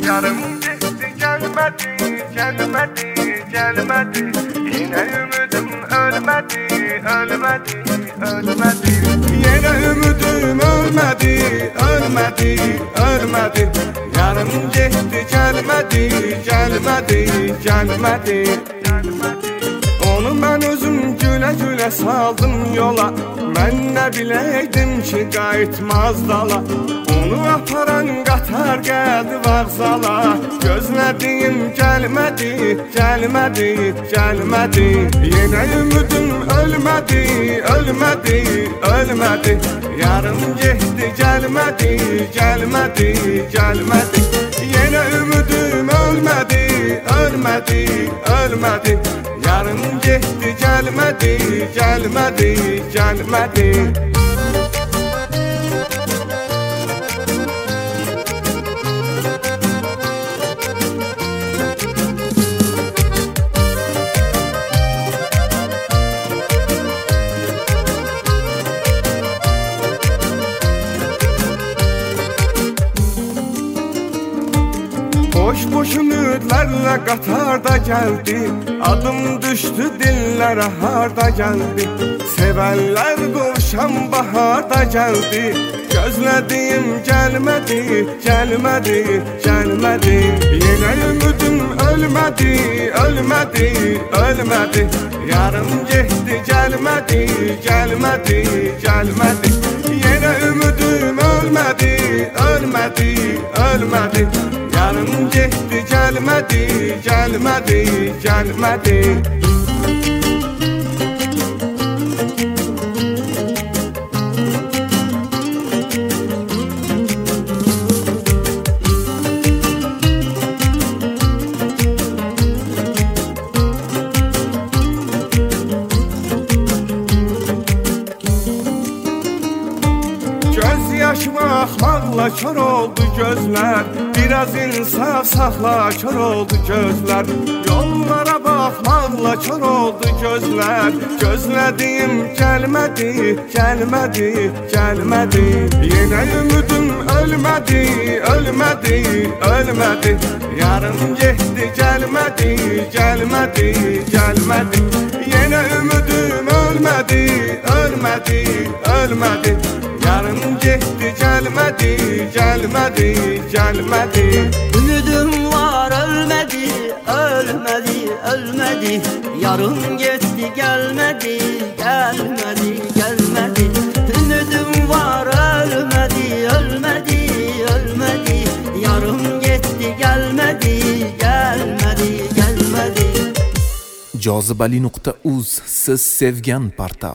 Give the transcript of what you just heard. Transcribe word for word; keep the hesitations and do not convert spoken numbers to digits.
Yarım gitti gelmedi, gelmedi, gelmedi. Yine ümidim ölmedi, ölmedi, ölmedi. Yine ümidim ölmedi, ölmedi, ölmedi. Yarım gitti gelmedi, gelmedi, gelmedi. Onu ben özüm güle güle saldım yola. Ben ne bileydim ki qayıtmaz dala. Onu aparan qatar gəldi vağzala. Gözlədiyim gəlmədi, gəlmədi, gəlmədi. Yenə ümidim ölmədi, ölmədi, ölmədi. Yarım getdi gəlmədi, gəlmədi, gəlmədi. Yenə ümidim ölmədi, ölmədi, ölmədi. Yarım getdi gəlmədi, gəlmədi, gəlmədi. Boş-boş ümidlərlə qatarda gəldi. Adım düşdü dillərə harda gəldi. Sevənlər qovşan baharda gəldi. Gözlədiyim gəlmədi, gəlmədi, gəlmədi. Yenə ümidim ölmədi, ölmədi, ölmədi. Yarım getdi gəlmədi, gəlmədi, gəlmədi. Yenə ümidim ölmədi, ölmədi, ölmədi. Yarım getdi gəlmədi, gəlmədi, gəlmədi. Göz yaşıma axmaqla kör oldu gözlər. Biraz insaf saxla kör oldu gözlər. Yollara baxmaqla kör oldu gözlər. Gözlədiyim gəlmədi, gəlmədi, gəlmədi. Yenə ümidim ölmədi, ölmədi, ölmədi. Yarım getdi gəlmədi, gəlmədi, gəlmədi. Yenə ümidim ölmədi, ölmədi, ölmədi. Yarım getdi gəlmədi, gəlmədi, gəlmədi. Ümidim var ölmədi, ölmədi, ölmədi. Yarım getdi gəlmədi, gəlmədi, gəlmədi. Ümidim var ölmədi, ölmədi, ölmədi. Yarım getdi gəlmədi, gəlmədi, gəlmədi. jozibali nuqta uz siz sevgan portal.